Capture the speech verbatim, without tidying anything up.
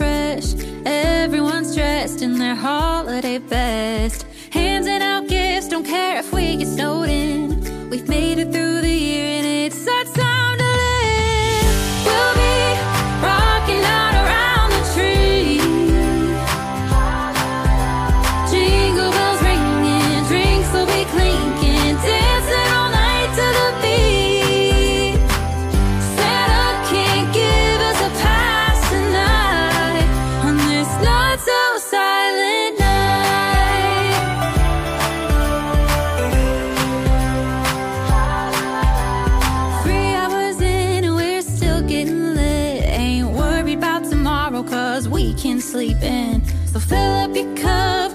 fresh. Everyone's dressed in their holiday best, handing out gifts, don't care if we get snowed in. We've made it through the year and it's our time to live. We'll be rocking out around the tree, jingle bells ringing, drinks will be clinking, dancing all night to the beat. Santa can't give us a pass tonight on this not so silent night. Three hours in and we're still getting lit. Ain't worried about tomorrow cause we can sleep in. So fill up your cup